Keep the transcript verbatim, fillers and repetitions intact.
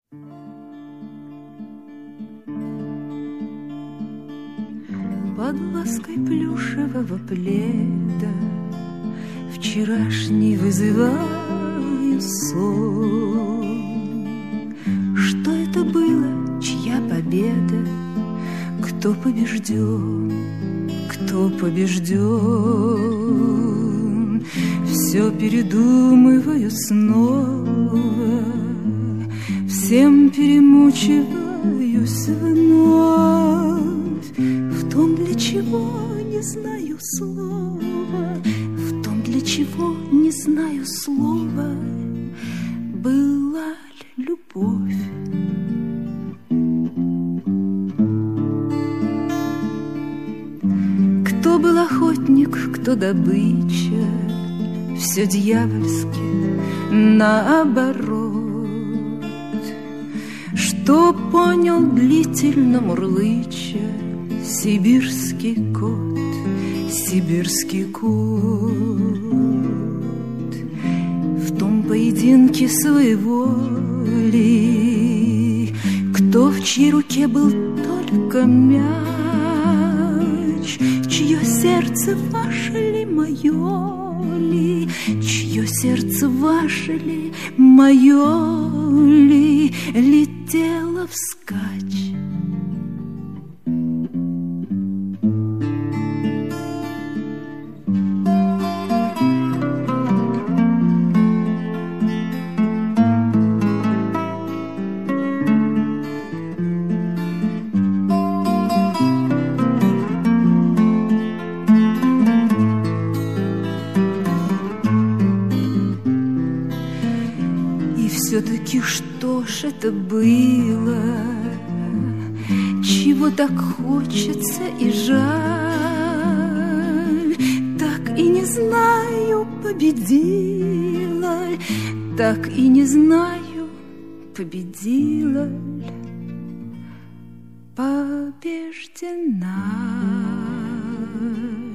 Под лаской плюшевого пледа вчерашний вызываю сон. Что это было, чья победа? Кто побежден? Кто побежден? Все передумываю снова, всем перемучиваюсь вновь. В том, для чего не знаю слова, в том, для чего не знаю слова, была ли любовь. Кто был охотник, кто добыча, все дьявольски наоборот. Что понял длительно мурлыча сибирский кот, сибирский кот. В том поединке своеволии, кто в чьей руке был только мяч, чье сердце ваше ли, мое ли, чье сердце ваше ли, мое ли, летело вскачь. Все-таки что ж это было, чего так хочется и жаль? Так и не знаю, победила, так и не знаю, победила ль, побеждена.